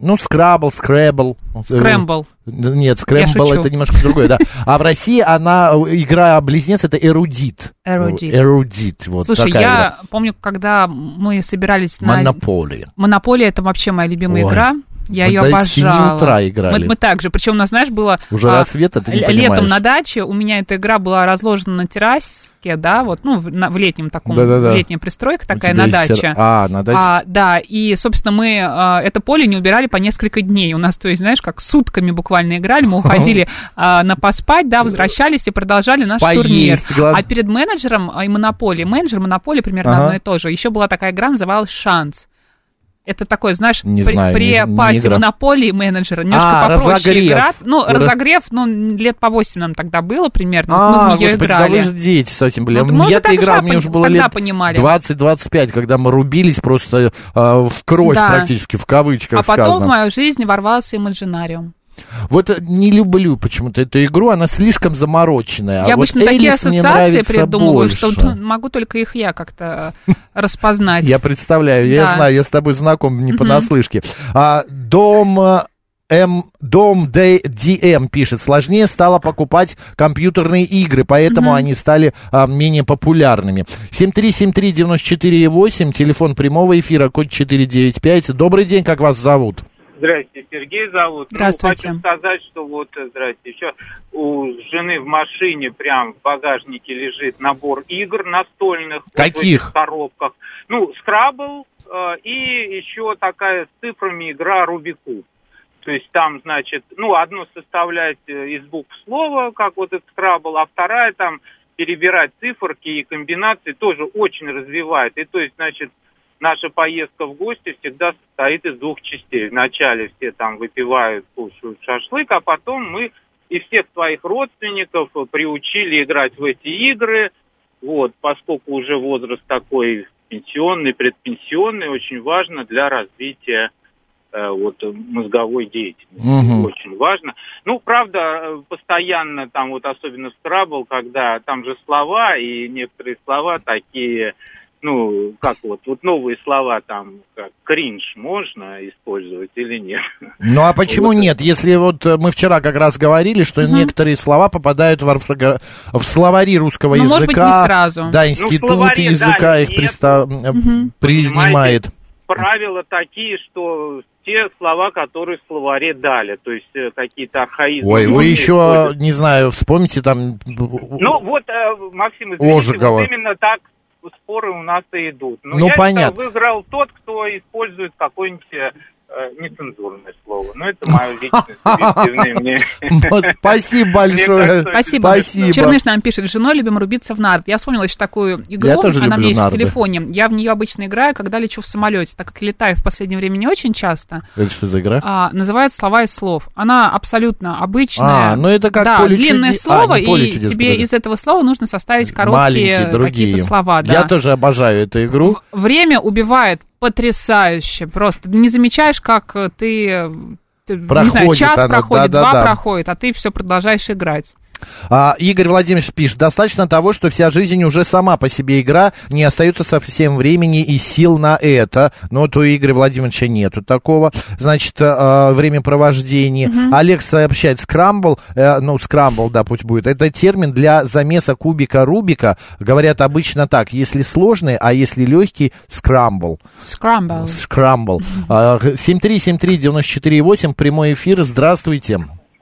Ну, скрабл, скрэбл. Скрэмбл. Нет, скрэмбл это немножко другое, да. А в России она, игра-близнец, это эрудит. Эрудит. Эрудит, вот Слушай, такая я игра. помню, когда мы собирались на... Монополия. Монополия, это вообще моя любимая Ой. игра. Я Мы ее до обожала. семи утра играли. Мы, мы так же. Причем у нас, знаешь, было... Уже а, рассвет, а ты не летом понимаешь. на даче у меня эта игра была разложена на террасе, да, вот, ну, в, на, в летнем таком, Да-да-да. летняя пристройка У такая тебя на есть даче. тер- А, на даче. А, да, и, собственно, мы а, это поле не убирали по несколько дней. У нас, то есть, знаешь, как сутками буквально играли. Мы уходили а, на поспать, да, возвращались и продолжали наш Поесть, турнир. глав- А перед менеджером и монополией, менеджер, монополия примерно Ага. одно и то же. Еще была такая игра, называлась «Шанс». Это такой, знаешь, Не при, знаю, при не- не пати игра. монополии менеджера немножко А, попроще разогрев. игра. Ну, Ра- разогрев, ну, лет по восемь нам тогда было примерно. А, вот мы в нее господи, играли. да вы же дети совсем были. Ну, мы уже Я-то тогда играл, мне пон- уже было тогда лет понимали. двадцать-двадцать пять, когда мы рубились просто э, в кровь Да. практически, в кавычках А потом сказано. в мою жизнь ворвался Имаджинариум. Вот не люблю почему-то эту игру, она слишком замороченная. Я а обычно вот такие Элис мне ассоциации нравится придумываю, больше. что т- могу только их я как-то распознать. Я представляю, я Да. знаю, я с тобой знаком не Мгм. понаслышке. А, дом... э, М, Дом ди эм пишет, сложнее стало покупать компьютерные игры, поэтому Мгм. они стали а, менее популярными. семь три семь три девять четыре восемь, телефон прямого эфира, код четыре девять пять. Добрый день, как вас зовут? Здрасте, Сергей зовут. Здравствуйте. Ну, хочу сказать, что вот, э, здрасте, еще у жены в машине прям в багажнике лежит набор игр настольных. вот в Каких? этих коробках. Ну, Scrabble э, и еще такая с цифрами игра Рубикуб. То есть там, значит, ну, одно составлять э, из букв слова, как вот этот Scrabble, а вторая там перебирать циферки и комбинации тоже очень развивает. И то есть, значит, наша поездка в гости всегда состоит из двух частей. Вначале все там выпивают, кушают шашлык, а потом мы и всех своих родственников приучили играть в эти игры. Вот, поскольку уже возраст такой пенсионный, предпенсионный, очень важно для развития э, вот, мозговой деятельности. Мгм. Очень важно. Ну, правда, э, постоянно там вот, особенно в Scrabble, когда там же слова, и некоторые слова такие... Ну, как вот, вот новые слова там, как кринж можно использовать или нет? Ну а почему Вот. нет? Если вот э, мы вчера как раз говорили, что Мгм. некоторые слова попадают в, орфогра- в словари русского Ну, языка. может быть, не сразу. Да, Ну, в институт словаре, языка да, их нет. приста- э, Мгм. принимает. Правила такие, что те слова, которые в словаре дали, то есть э, какие-то архаизмы. Ой, вы можно еще, использовать. не знаю, вспомните там... Ну, вот, э, Максим, извините, Ожегова. вот именно так споры у нас и идут. Но Ну, я понятно. считаю, выиграл тот, кто использует какое-нибудь э, нецензурное слово. Но это мое личное субъективное мнение. Спасибо большое. Спасибо. Спасибо. Черныш нам пишет, с женой любим рубиться в нарт. Я вспомнила еще такую игру, Я тоже она люблю у меня есть нарды. в телефоне. Я в нее обычно играю, когда лечу в самолете, так как летаю в последнее время не очень часто. Это что за игра? А, называется «Слова из слов». Она абсолютно обычная. А, ну это как да, поле длинное чудес. слово, А, не поле и чудес, тебе подожди. из этого слова нужно составить короткие Маленькие, другие. какие-то слова. Да. Я тоже обожаю эту игру. Время убивает потрясающе. Просто не замечаешь, как ты, ты не знаю, Проходит час оно, проходит, да-да-да. два проходит, а ты все продолжаешь играть. А, Игорь Владимирович пишет, достаточно того, что вся жизнь уже сама по себе игра, не остается совсем времени и сил на это. Но вот у Игоря Владимировича нету такого. Значит, э, времяпровождение. Мгм. Олег сообщает, скрамбл, э, ну, скрамбл, да, пусть будет, это термин для замеса кубика Рубика. Говорят обычно так, если сложный, а если легкий, скрамбл. Scramble. Скрамбл. А, семь три семь три девять четыре восемь, прямой эфир, здравствуйте.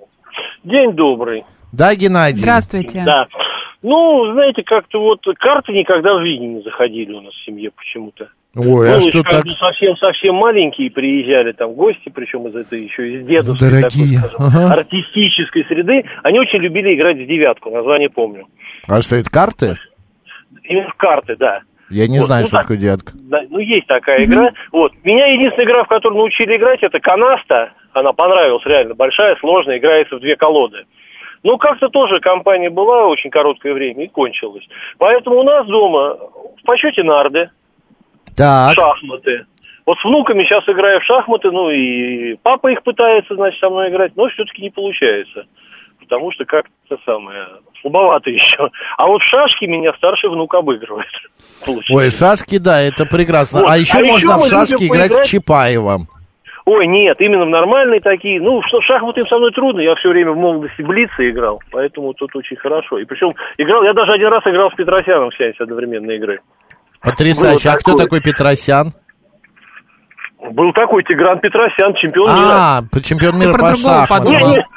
День добрый. Да, Геннадий? Здравствуйте. Да. Ну, знаете, как-то вот карты никогда в жизни не заходили у нас в семье почему-то. Ой, а Ну, что еще так? совсем-совсем маленькие приезжали там гости, причем из этой еще из дедовской Дорогие, такой, скажем, ага. артистической среды. Они очень любили играть в девятку, название помню. А что, это карты? Именно в карты, да. Я не Вот, знаю, ну что так. такое девятка. Да, ну, есть такая игра. Вот. Меня единственная игра, в которой научили играть, это канаста. Она понравилась реально. Большая, сложная, играется в две колоды. Ну, как-то тоже компания была очень короткое время и кончилась. Поэтому у нас дома в почете нарды, Так. шахматы. Вот с внуками сейчас играю в шахматы, ну и папа их пытается, значит, со мной играть, но все-таки не получается. Потому что как-то самое, слабовато еще. А вот в шашки меня старший внук обыгрывает. Ой, шашки, да, это прекрасно. Вот. А еще А можно еще мы в шашки любим играть поиграть- в Чапаева. Ой, нет, именно в нормальные такие. Ну, что шахматы им со мной трудно. Я все время в молодости блицы играл, поэтому тут очень хорошо. И причем играл, я даже один раз играл с Петросяном в сеансе одновременной игры. Потрясающе. А кто такой Петросян? Был такой Тигран Петросян, чемпион мира. А, чемпион мира по шахматам.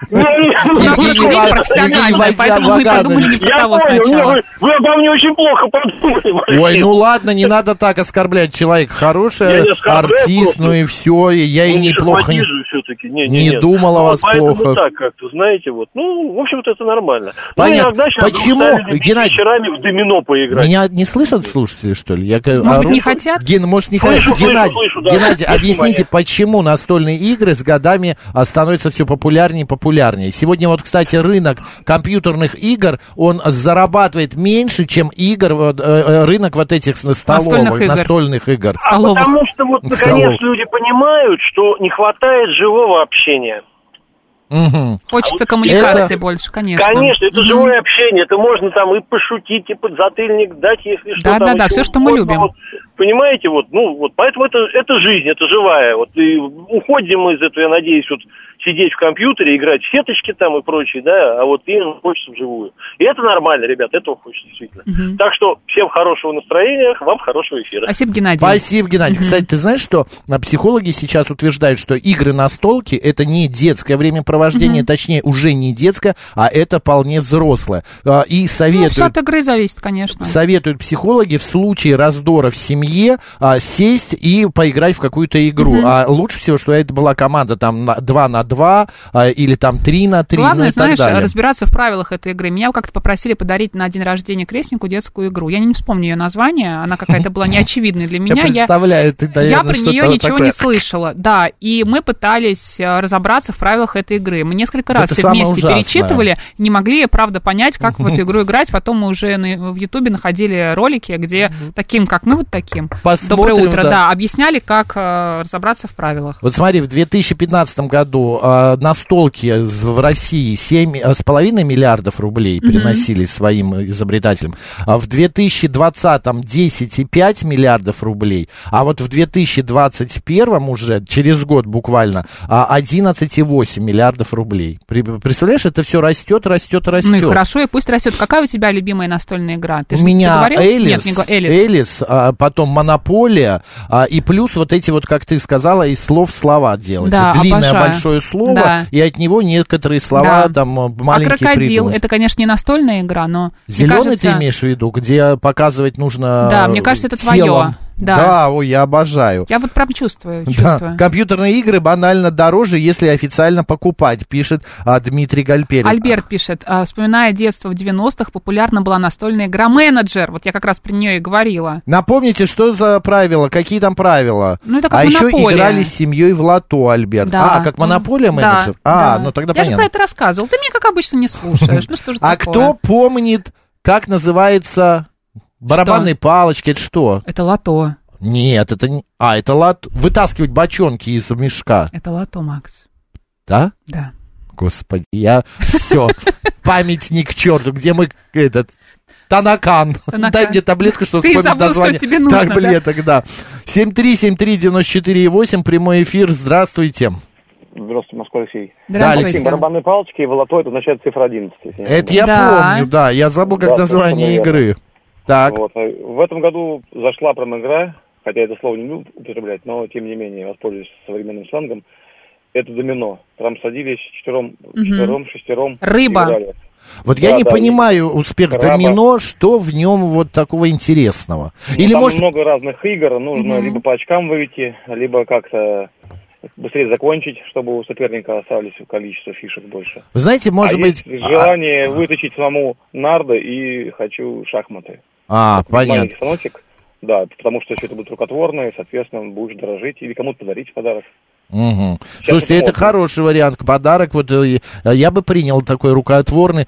Я понял, вы обо мне очень плохо подумали. Ой, ну ладно, не надо так оскорблять. Человек хороший, артист, ну и все. Я и неплохо не думал о вас плохо. Поэтому так как-то, знаете, вот. Ну, в общем-то, это нормально. Понятно. Почему, Геннадий? Вечерами в домино поиграть. Меня не слышат слушатели, что ли? Может быть, не хотят? Может, не хотят. Геннадий, объясните, почему настольные игры с годами становятся все популярнее и популярнее. Сегодня вот, кстати, рынок компьютерных игр, он зарабатывает меньше, чем игр, рынок вот этих столовых, настольных игр. А потому что вот, наконец, люди понимают, что не хватает живого общения. Угу. Хочется коммуникации это... больше, конечно. Конечно, это угу. живое общение, это можно там и пошутить, и подзатыльник дать, если что. Да-да-да, все, что мы любим. Вот, понимаете, вот, ну, вот, поэтому это, это жизнь, это живая. Вот, и уходим мы из этого, я надеюсь, вот, сидеть в компьютере, играть в сеточки там и прочее, да, а вот им хочется вживую. И это нормально, ребят, этого хочется действительно. Угу. Так что всем хорошего настроения, вам хорошего эфира. Спасибо, Геннадий. Спасибо, Геннадий. Угу. Кстати, ты знаешь, что психологи сейчас утверждают, что игры настолки — это не детское времяпровождение, угу. точнее, уже не детское, а это вполне взрослое. И советуют... Ну, все от игры зависит, конечно. Советуют психологи в случае раздора в семье а, сесть и поиграть в какую-то игру. Угу. А лучше всего, что это была команда там два на два а, или там три на три. Главное, ну, и знаешь, так далее. разбираться в правилах этой игры. Меня как-то попросили подарить на день рождения крестнику детскую игру. Я не вспомню ее название, она какая-то была неочевидной для меня. Я представляю, ты, наверное, я про нее ничего не слышала. Да, и мы пытались разобраться в правилах этой игры. Мы несколько раз все вместе перечитывали, не могли, правда, понять, как в эту игру играть. Потом мы уже в Ютубе находили ролики, где таким, как мы, вот таким, доброе утро, да, объясняли, как разобраться в правилах. Вот смотри, в две тысячи пятнадцатом году настолки в России семь с половиной миллиардов рублей приносили mm-hmm. своим изобретателям. А в две тысячи двадцатом десять и пять миллиардов рублей. А вот в две тысячи двадцать первом уже, через год буквально, одиннадцать и восемь миллиардов рублей. Представляешь, это все растет, растет, растет. Ну и хорошо, и пусть растет. Какая у тебя любимая настольная игра? Ты у меня Элис, Нет, не Элис. Элис, а потом Монополия, а, и плюс вот эти вот, как ты сказала, из слов слова делать. Да, длинное обожаю. большое слово, да. и от него некоторые слова да. там маленькие а крокодил, придумать. Это, конечно, не настольная игра, но... Зеленый кажется... ты имеешь в виду, где показывать нужно Да, мне кажется, это твое. Да. да, ой, я обожаю. Я вот прям чувствую, чувствую. Да. Компьютерные игры банально дороже, если официально покупать, пишет а, Дмитрий Гальперин. Альберт пишет, а, вспоминая детство в девяностых, популярна была настольная игра «Менеджер». Вот я как раз про нее и говорила. Напомните, что за правила, какие там правила? Ну, это как а монополия. еще играли с семьей в лото, Альберт. Да. А, как монополия менеджер? Да, а, да. ну тогда я понятно. Я же про это рассказывал, ты меня, как обычно, не слушаешь. Ну что же А такое? кто помнит, как называется барабанные палочки? Это что? Это лото. Нет, это не... А, это лото. Вытаскивать бочонки из мешка. Это лото, Макс. Да? Да. Господи, я... Все. Память ни к черту. Где мы... Этот... Танакан. Танакан. Дай мне таблетку, чтобы Ты вспомнить забыл, название. Что тебе нужно, таблеток, да. семь три семь три девять четыре восемь, прямой эфир. Здравствуйте. Здравствуйте, Москва, Алексей. Здравствуйте. Алексей, барабанные палочки и в лото, это означает цифра одиннадцать. Это я да. помню, да. Я забыл, как да, название игры. Так. Вот. В этом году зашла прям игра, хотя это слово не буду употреблять, но тем не менее, воспользуюсь современным сленгом. Это домино. Там садились четвером, угу. четвером, шестером. Рыба. Играли. Вот да, я не да, понимаю успех краба. Домино, что в нем вот такого интересного. Ну, Или там может... много разных игр, нужно угу. либо по очкам выйти, либо как-то быстрее закончить, чтобы у соперника остались количество фишек больше. Вы знаете, может а быть... Есть желание а... вытащить самому нарды и хочу шахматы. А, понятно. Маленький станочек, да, потому что все это будет рукотворно, и, соответственно, будешь дорожить или кому-то подарить подарок. Угу. Слушайте, это можно. Хороший вариант, подарок. Вот я бы принял такой рукотворный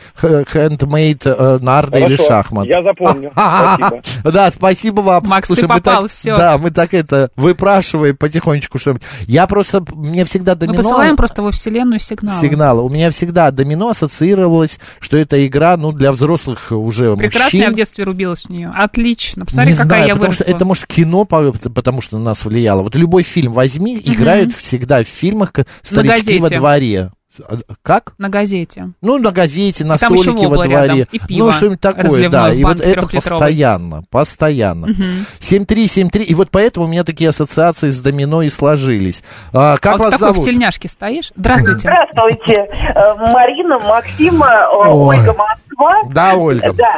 handmade нарды или шахмат. Я запомню. Спасибо. Да, спасибо вам. Макс, Слушай, ты попал, так, все. Да, мы так это выпрашиваем потихонечку что-нибудь. Я просто, мне всегда домино... Мы посылаем просто во вселенную сигналы. Сигналы. У меня всегда домино ассоциировалось, что это игра, ну, для взрослых уже Прекрасно, мужчин. Я в детстве рубилась в нее. Отлично. Посмотри, Не какая знаю, я потому выросла. Что это, может, кино, потому что на нас влияло. Вот любой фильм возьми, угу. играют все всегда в фильмах «Старички во дворе». Как? На газете. Ну, на газете, на столике во дворе. И пиво ну, что-нибудь такое, да. И вот это постоянно, постоянно. Угу. семь три семь три. И вот поэтому у меня такие ассоциации с домино и сложились. А, как а вас вот зовут? такой в тельняшке стоишь? Здравствуйте. Здравствуйте. Марина, Максима, Ой. Ольга, Москва. Да, Ольга. Да.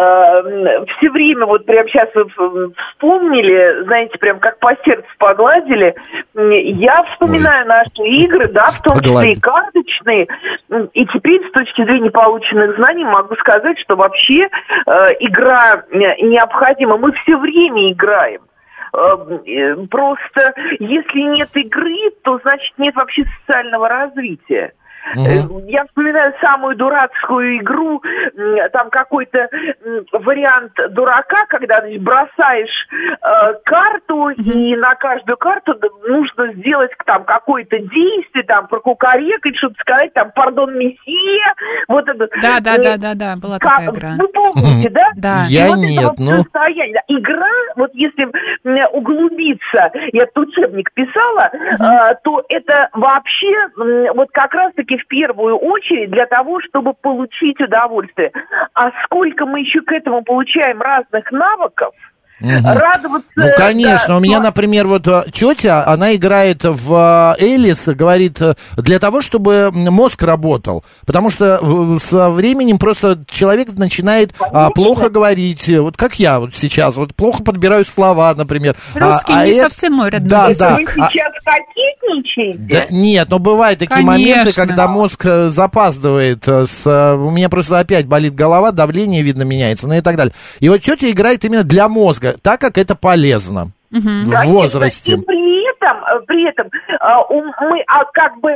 Все время, вот прям сейчас вспомнили, знаете, прям как по сердцу погладили. Я вспоминаю Ой. наши игры, да, в том числе и карточные. И теперь с точки зрения полученных знаний могу сказать, что вообще э, игра необходима. Мы все время играем. Э, просто если нет игры, то значит нет вообще социального развития. Uh-huh. Я вспоминаю самую дурацкую игру, там какой-то вариант дурака, когда значит, бросаешь э, карту, uh-huh. и на каждую карту нужно сделать там какое-то действие, там прокукарекать, что-то сказать, там, пардон, месье, вот это. Да, да, да, да, да, была такая игра. Вы помните, да? Да. Я вот нет, вот ну... состояние. Игра, вот если углубиться, я тут учебник писала, uh-huh. э, то это вообще вот как раз-таки в первую очередь для того, чтобы получить удовольствие. А сколько мы еще к этому получаем разных навыков, угу. радоваться... Ну, конечно. Да, у меня, но... например, вот тетя, она играет в Элис, говорит, для того, чтобы мозг работал. Потому что со временем просто человек начинает а, плохо говорить. Вот как я вот сейчас. Вот плохо подбираю слова, например. Русский а, не а совсем мой родной да, язык. да. Вы сейчас кокетничаете? Да, нет, но бывают такие Конечно. моменты, когда мозг запаздывает. С, у меня просто опять болит голова, давление, видно, меняется, ну и так далее. И вот тетя играет именно для мозга, так как это полезно угу. в Конечно, возрасте. И при этом, при этом мы как бы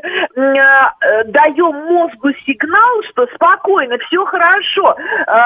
даем мозгу сигнал, что спокойно, все хорошо,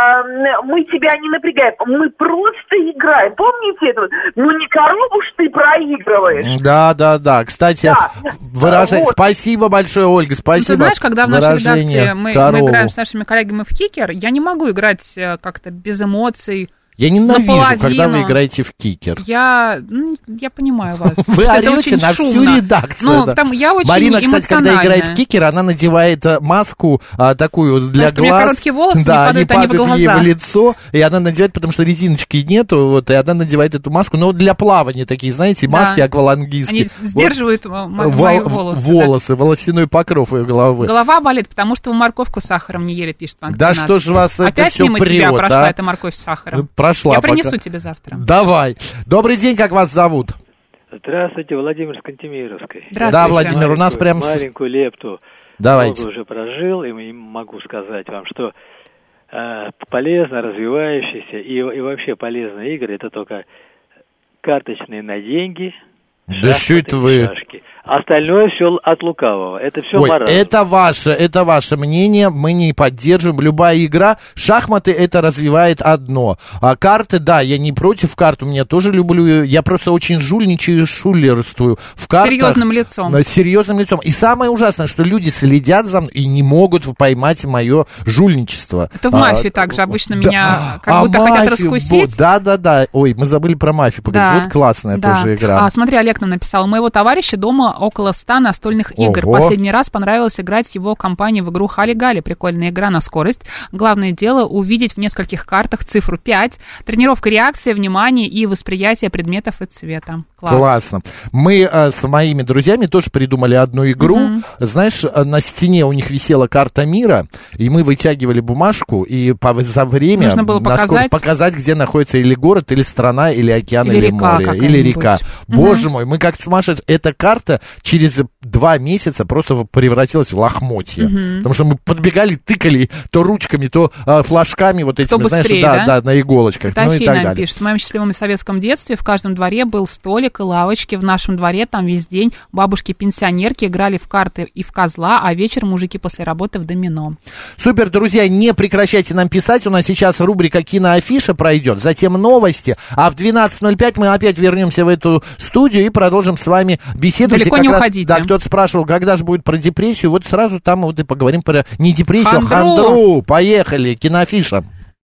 мы тебя не напрягаем, мы просто играем. Помните это? Ну не корову ж ты проигрываешь. Да, да, да. Кстати, да. выражение. Вот. Спасибо большое, Ольга, спасибо. Ну, ты знаешь, когда в нашей редакции мы, мы играем с нашими коллегами в кикер, я не могу играть как-то без эмоций. Я ненавижу, когда вы играете в кикер. Я, ну, я понимаю вас. Вы орете на всю редакцию. Ну, да. там я очень Марина, кстати, когда играет в кикер, она надевает маску а, такую для потому глаз. У меня короткие волосы, да, не падают, они падают они в ей глаза. в лицо, и она надевает, потому что резиночки нету, вот, и она надевает эту маску. Но для плавания такие, знаете, маски да. аквалангистские. Они сдерживают вот, мои вол- волосы. Волосы, да. волосяной покров ее головы. Голова болит, потому что вы морковку с сахаром не ели, пишет Ванг Да что ж вас это Опять все мимо прет, тебя прошла а? эта морковь с сахаром. Прошла Я пока. принесу тебе завтра. Давай. Добрый день, как вас зовут? Здравствуйте, Владимир с Кантемировской. Да, Владимир, у нас прям... Маленькую лепту Давайте. Много уже прожил, и могу сказать вам, что э, полезно развивающиеся и, и вообще полезные игры, это только карточные на деньги, да что это вы... шашки. Остальное все от лукавого. Это все Ой, маразм. это ваше, это ваше мнение, мы не поддерживаем. Любая игра, шахматы это развивает одно. А карты, да, я не против карт, у меня тоже люблю. Я просто очень жульничаю и шулерствую в картах. Серьезным лицом. С серьезным лицом. И самое ужасное, что люди следят за мной и не могут поймать мое жульничество. Это в а, мафии также обычно да. меня как а будто мафию, хотят раскусить. Да, да, да. Ой, мы забыли про мафию поговорить. Да. Вот классная да. тоже игра. А, смотри, Олег нам написал. У моего товарища дома около ста настольных игр. Ого. Последний раз понравилось играть его компании в игру Хали-Гали. Прикольная игра на скорость. Главное дело увидеть в нескольких картах цифру пять. Тренировка реакции, внимания и восприятия предметов и цвета. Класс. Классно. Мы а, с моими друзьями тоже придумали одну игру. Mm-hmm. Знаешь, на стене у них висела карта мира, и мы вытягивали бумажку, и по, за время нужно было показать... показать, где находится или город, или страна, или океан, или, или река море, или река. Mm-hmm. Боже мой, мы как сумасшедшие. Эта карта через два месяца просто превратилась в лохмотье. Mm-hmm. Потому что мы подбегали, тыкали то ручками, то а, флажками вот этими, быстрее, знаешь, да, да, да, на иголочках. Это ну и так далее. Пишет. В моем счастливом и советском детстве в каждом дворе был столик и лавочки. В нашем дворе там весь день бабушки-пенсионерки играли в карты и в козла, а вечером мужики после работы в домино. Супер, друзья, не прекращайте нам писать. У нас сейчас рубрика «Киноафиша» пройдет, затем новости, а в двенадцать ноль пять мы опять вернемся в эту студию и продолжим с вами беседовать. Далеко и как не раз, уходите. Да, кто-то спрашивал, когда же будет про депрессию. Вот сразу там вот и поговорим про не депрессию, хандру. а хандру. Поехали, «Киноафиша».